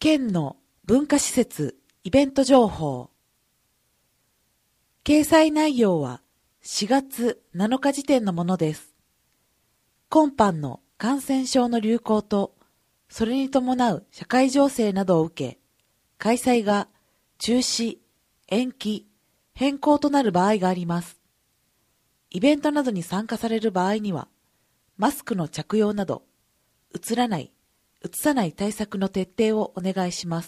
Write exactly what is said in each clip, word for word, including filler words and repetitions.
県の文化施設イベント情報。掲載内容はしがつなのか時点のものです。今般の感染症の流行と、それに伴う社会情勢などを受け、開催が中止、延期、変更となる場合があります。イベントなどに参加される場合には、マスクの着用など、うつらない、うつさない対策の徹底をお願いします。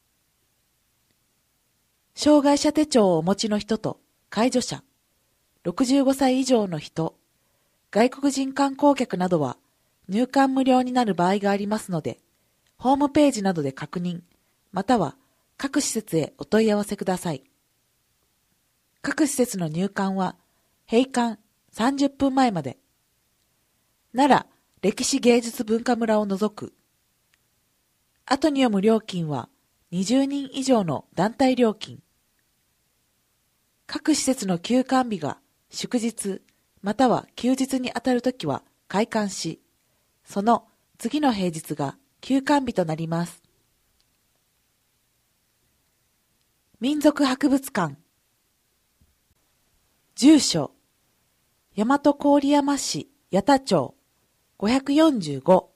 障害者手帳をお持ちの人と介助者、ろくじゅうごさい以上の人、外国人観光客などは入館無料になる場合がありますので、ホームページなどで確認、または各施設へお問い合わせください。各施設の入館は閉館さんじゅっぷんまえまで。奈良歴史芸術文化村を除く。後に読む料金はにじゅうにん以上の団体料金。各施設の休館日が祝日または休日にあたるときは開館し、その次の平日が休館日となります。民族博物館。住所、大和郡山市八田町ごひゃくよんじゅうご。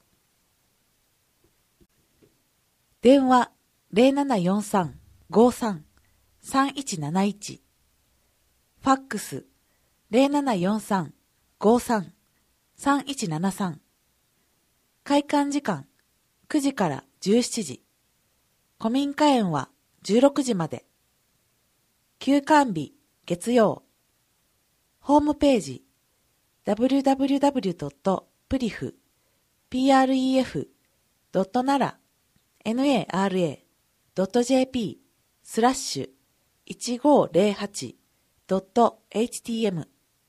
電話 ゼロななよんさん ごーさん さんいちなないち。ファックス ゼロななよんさん ごーさん さんいちななさん。開館時間くじからじゅうしちじ。古民家園はじゅうろくじまで。休館日月曜。ホームページ ダブリューダブリューダブリュードットプリフ ドットナラ ドットジェーピー スラッシュ いちごーぜろはち ドット エイチティーエム。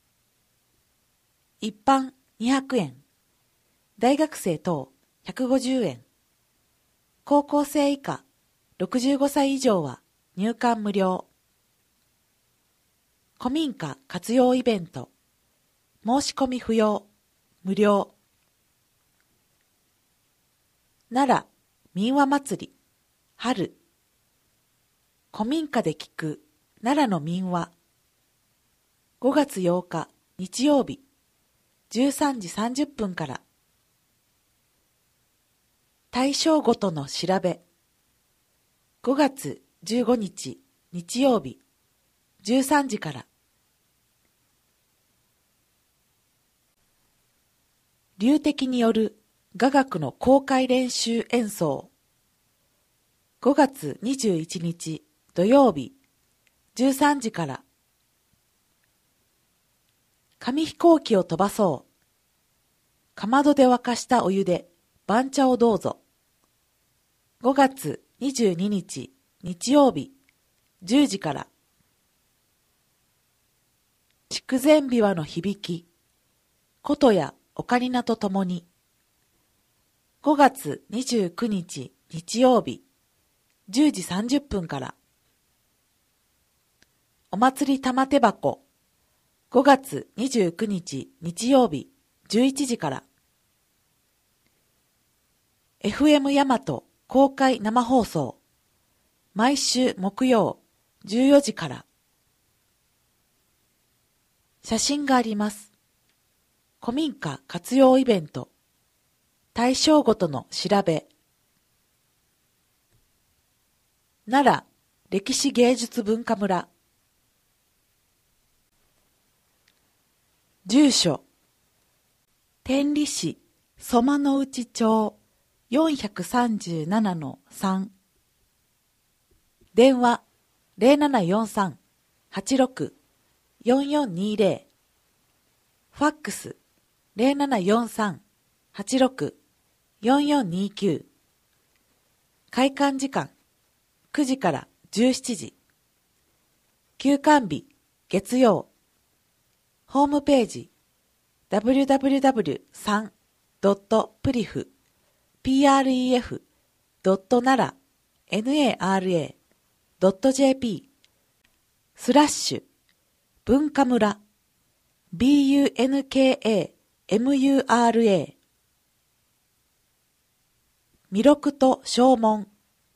一般にひゃくえん。大学生等ひゃくごじゅうえん。高校生以下ろくじゅうごさい以上は入館無料。古民家活用イベント。申し込み不要。無料。奈良民話祭り。春。古民家で聞く奈良の民話。ごがつようか日曜日じゅうさんじさんじゅっぷんから。対象ごとの調べ。ごがつじゅうごにち日曜日じゅうさんじから。龍笛による雅楽の公開練習演奏。ごがつにじゅういちにち土曜日じゅうさんじから。紙飛行機を飛ばそう。かまどで沸かしたお湯で番茶をどうぞ。ごがつにじゅうににち日曜日じゅうじから。筑前琵琶の響き。琴やオカリナとともに。ごがつにじゅうくにち日曜日じゅうじさんじゅっぷんから。お祭り玉手箱。ごがつにじゅうくにち日曜日じゅういちじから。エフエム 大和公開生放送。毎週木曜じゅうよじから。写真があります。古民家活用イベント。対象ごとの調べ。奈良歴史芸術文化村。住所。天理市曽間の内町 よんさんななのさん。電話 ゼロななよんさん はちろく よんよんにぜろ。ファックス ゼロななよんさん はちろく よんよんにきゅう。開館時間くじからじゅうしちじ。休館日月曜。ホームページ ダブリューダブリューダブリューさん ドットプリフ ドットナラ ドットジェーピー スラッシュ文化村 ビーユーエヌケーエーエムユーアールエー。弥勒と証文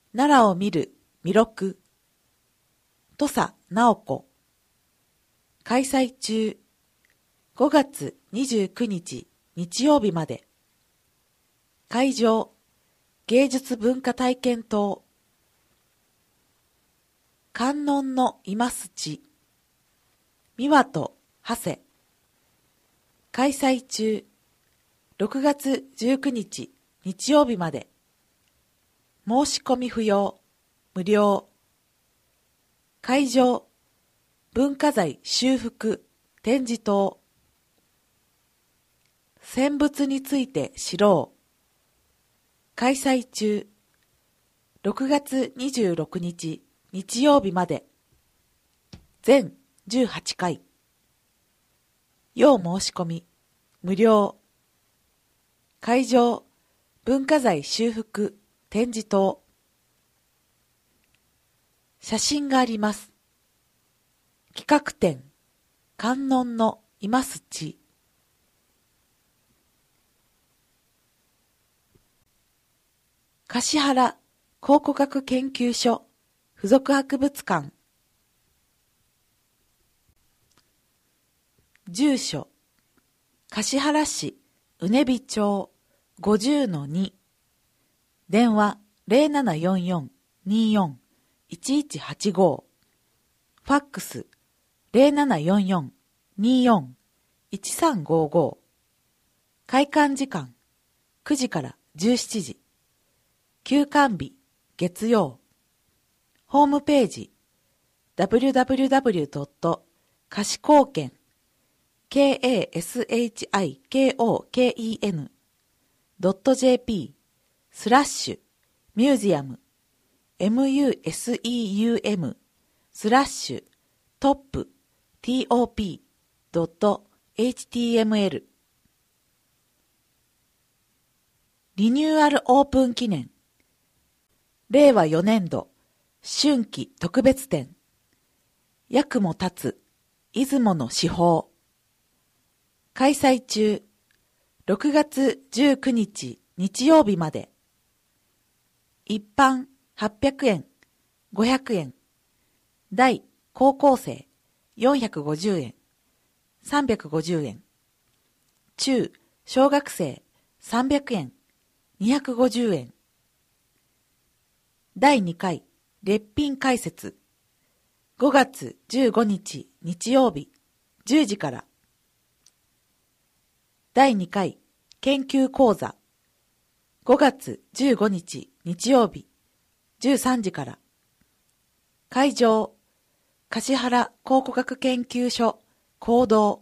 奈良を見る弥勒。土佐直子。開催中。ごがつにじゅうくにち日曜日まで。会場、芸術文化体験棟。観音のいます地。三輪と長谷。開催中。ろくがつじゅうくにち日曜日まで。申し込み不要、無料。会場、文化財修復展示棟。選物について知ろう。開催中。ろくがつにじゅうろくにち日曜日まで。全じゅうはちかい。要申し込み、無料。会場、文化財修復展示棟。写真があります。企画展、観音のいます地。橿原考古学研究所附属博物館。住所、橿原市うねび町 ごじゅうのに。電話 ゼロななよんよん にーよん いちいちはちご。ファックス ゼロななよんよん にーよん いちさんごご。開館時間くじからじゅうしちじ。休館日月曜。ホームページ ダブリューダブリューダブリュードットかしこうけん ケーエーエスエイチアイケーオーケーイーエヌ ドット ジェーピー スラッシュミュージアム ミュージアム スラッシュトップ トップ ドット エイチティーエムエル リニューアルオープン記念れいわよねんど春季特別展八雲立つ出雲の至宝。開催中。ろくがつじゅうくにち日曜日まで。一般はっぴゃくえん、ごひゃくえん。大高校生よんひゃくごじゅうえん、さんびゃくごじゅうえん。中小学生さんびゃくえん、にひゃくごじゅうえん。だいにかいれっぴん解説。ごがつじゅうごにち日曜日じゅうじから。だいにかい研究講座。ごがつじゅうごにち日曜日じゅうさんじから。会場、橿原考古学研究所講堂。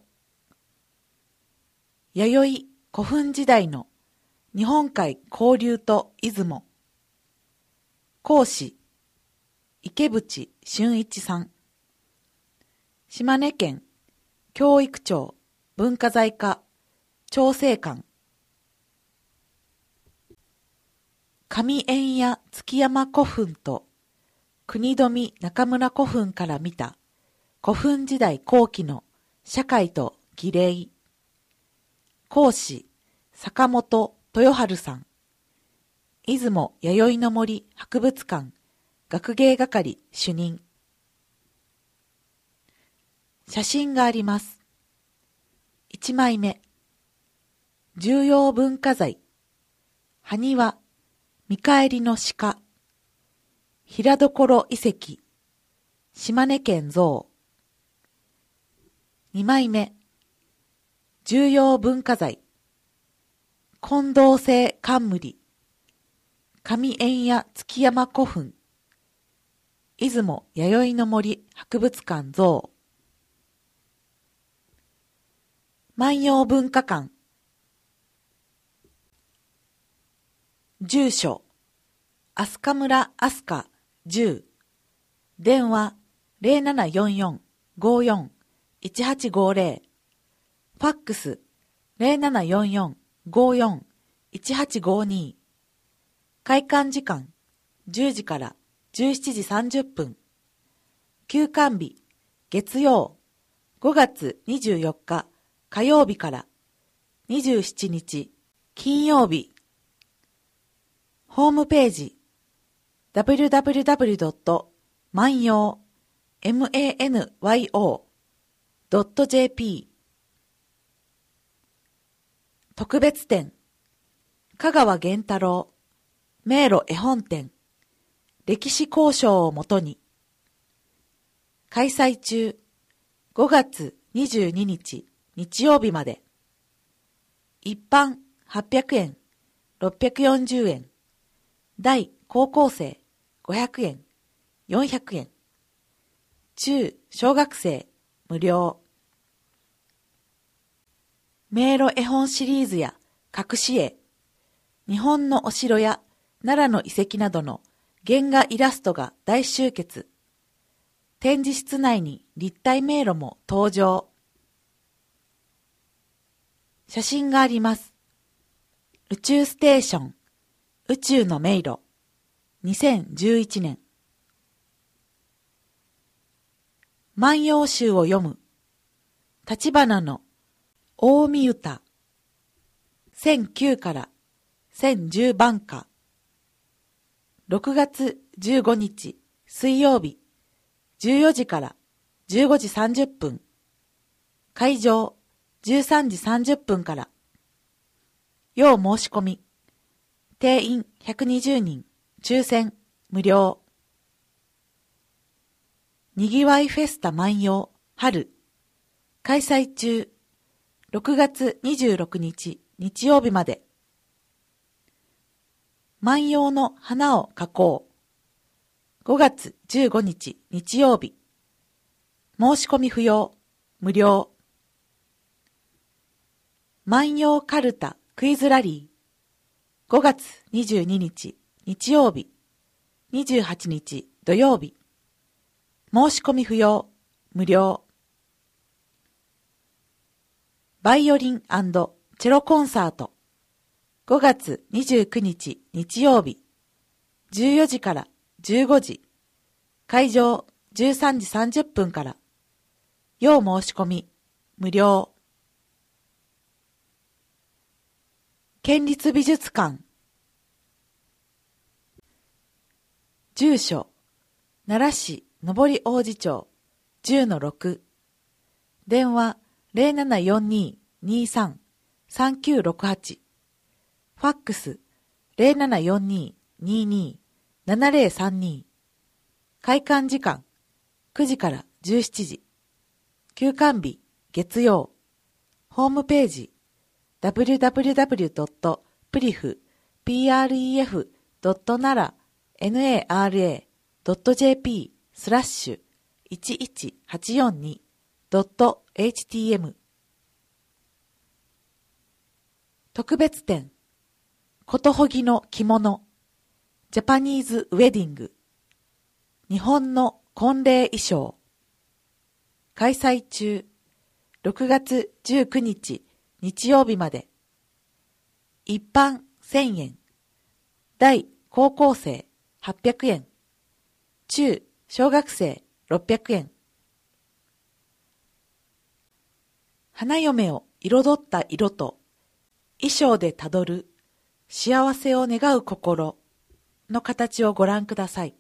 弥生古墳時代の日本海交流と出雲。講師、池淵俊一さん。島根県教育庁文化財課調整官。上円谷築山古墳と国富中村古墳から見た古墳時代後期の社会と儀礼。講師、坂本豊治さん。出雲弥生の森博物館学芸係主任。写真があります。いちまいめ。重要文化財。埴輪、見返りの鹿。平所遺跡。島根県像。にまいめ。重要文化財。金銅製冠。上円谷築山古墳。出雲弥生の森博物館像。万葉文化館。住所、飛鳥村飛鳥じゅう。電話ゼロななよんよん ごーよん いちはちごゼロ。ファックスゼロななよんよん ごーよん いちはちごに。開館時間じゅうじからじゅうしちじさんじゅっぷん。休館日月曜ごがつにじゅうよっか火曜日からにじゅうしちにち金曜日。ホームページダブリューダブリューダブリュードット万葉 マンヨー ドット ジェーピー 特別展香川源太郎迷路絵本展歴史考証をもとに開催中ごがつにじゅうににち日曜日まで一般はっぴゃくえんろっぴゃくよんじゅうえん大高校生ごひゃくえんよんひゃくえん中小学生無料迷路絵本シリーズや隠し絵日本のお城や奈良の遺跡などの原画イラストが大集結展示室内に立体迷路も登場写真があります宇宙ステーション宇宙の迷路にせんじゅういちねん万葉集を読む立花の大見歌せんきゅうからせんじゅう番歌ろくがつじゅうごにち水曜日じゅうよじからじゅうごじさんじゅっぷん会場じゅうさんじさんじゅっぷんから要申し込み定員ひゃくにじゅうにん抽選無料にぎわいフェスタ万葉春開催中ろくがつにじゅうろくにち日曜日まで万葉の花を描こうごがつじゅうごにち日曜日申し込み不要無料万葉かるたクイズラリーごがつにじゅうににち日曜日にじゅうはちにち土曜日申し込み不要無料バイオリン&チェロコンサートごがつにじゅうくにち日曜日じゅうよじからじゅうごじ会場じゅうさんじさんじゅっぷんから要申し込み無料県立美術館住所奈良市上大路町 じゅうのろく 電話 ゼロななよんにー にーさん さんきゅうろくはち ファックス ゼロななよんにー にーにー ななゼロさんに開館時間くじからじゅうしちじ休館日月曜ホームページ ダブリューダブリューダブリュードットプリフ ドットナラ ドット ジェーピー スラッシュいちいちはちよんに ドット エイチティーエム 特別展ことほぎの着物ジャパニーズウェディング日本の婚礼衣装開催中ろくがつじゅうくにち日曜日まで一般せんえん大高校生はっぴゃくえん中小学生ろっぴゃくえん花嫁を彩った色と衣装でたどる幸せを願う心の形をご覧ください。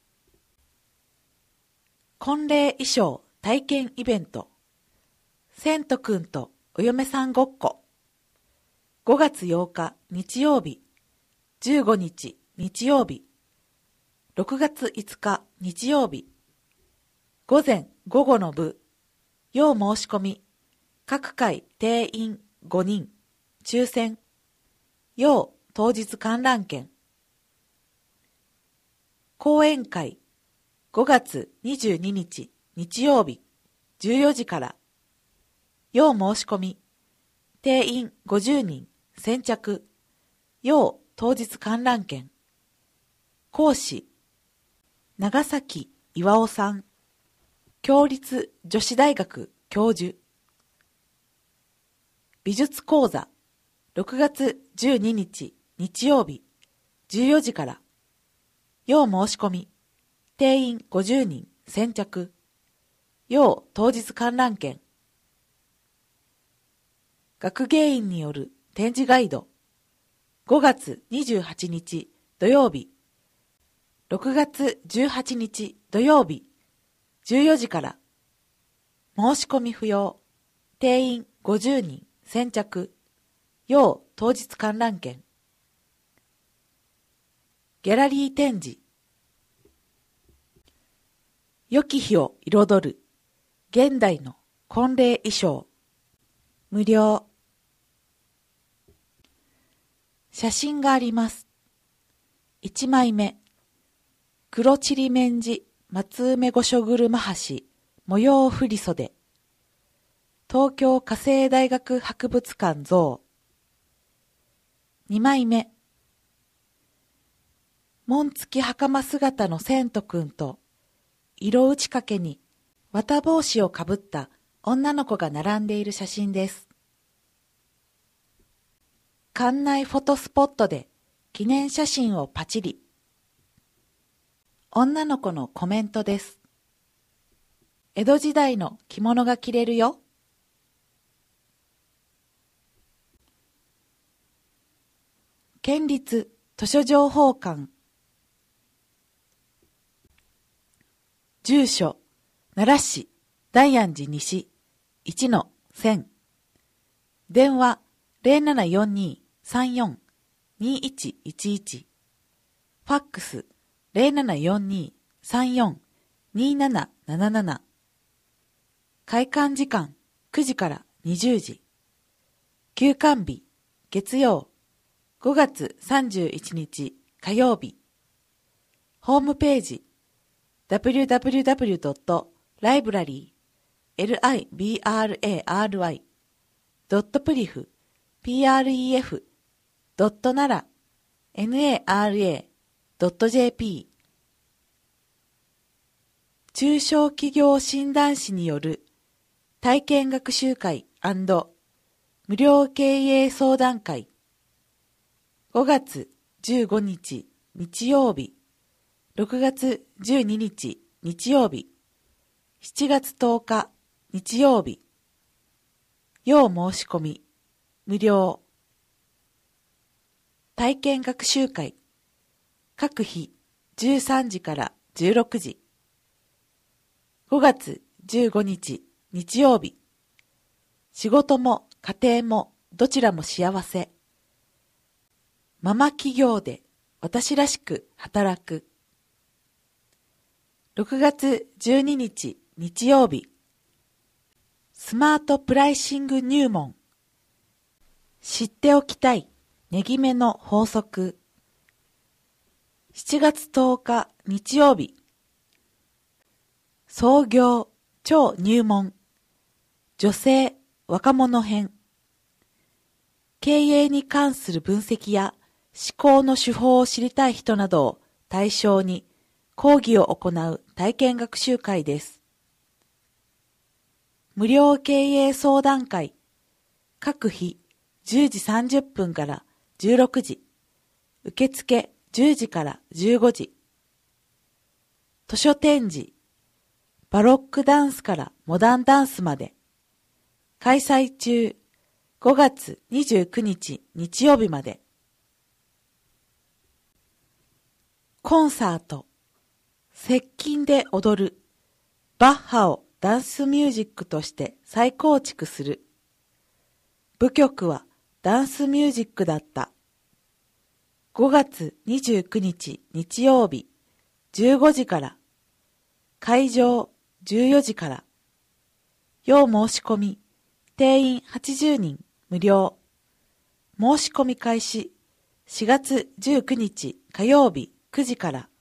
婚礼衣装体験イベント千とくんとお嫁さんごっこごがつようか日曜日じゅうごにち日曜日ろくがついつか日曜日午前午後の部要申し込み各回定員ごにん抽選要当日観覧券講演会ごがつにじゅうににち日曜日じゅうよじから要申し込み定員ごじゅうにん先着要当日観覧券講師長崎巌さん共立女子大学教授美術講座ろくがつじゅうににち日曜日じゅうよじから要申し込み定員ごじゅうにん先着要当日観覧券学芸員による展示ガイドごがつにじゅうはちにち土曜日ろくがつじゅうはちにち土曜日じゅうよじから。申し込み不要。定員ごじゅうにん先着。要当日観覧券。ギャラリー展示。良き日を彩る現代の婚礼衣装。無料。写真があります。いちまいめ。黒ちりめんじ松梅御所車橋模様振袖。東京家政大学博物館像。にまいめ。紋付き袴姿のセント君と色打ち掛けに綿帽子をかぶった女の子が並んでいる写真です。館内フォトスポットで記念写真をパチリ。女の子のコメントです。江戸時代の着物が着れるよ。県立図書情報館。住所、奈良市大安寺西 いちのせん。電話 ゼロななよんにーさんよんにいちいちいち。ファックス ゼロななよんにーさんよんになななななな。開館時間くじからにじゅうじ。休館日月曜ごがつさんじゅういちにち火曜日。ホームページ ダブリューダブリューダブリュードットライブラリー ドットプリフ ピーアールイーエフ ドットナラ ナラ ドットジェーピー。中小企業診断士による体験学習会&無料経営相談会。ごがつじゅうごにち日曜日、ろくがつじゅうににち日曜日、しちがつとおか日曜日。要申し込み無料。体験学習会各日じゅうさんじからじゅうろくじ。ごがつじゅうごにち日曜日。仕事も家庭もどちらも幸せ。ママ企業で私らしく働く。ろくがつじゅうににち日曜日。スマートプライシング入門。知っておきたい値決めの法則。しちがつとおか日曜日。創業超入門。女性若者編。経営に関する分析や思考の手法を知りたい人などを対象に講義を行う体験学習会です。無料経営相談会各日じゅうじさんじゅっぷんからじゅうろくじ。受付じゅうじからじゅうごじ。図書展示バロックダンスからモダンダンスまで。開催中ごがつにじゅうくにち日曜日まで。コンサート接近で踊るバッハをダンスミュージックとして再構築する。舞曲はダンスミュージックだった。ごがつにじゅうくにち日曜日じゅうごじから。会場じゅうよじから。要申し込み定員はちじゅうにん無料。申し込み開始しがつじゅうくにち火曜日くじから。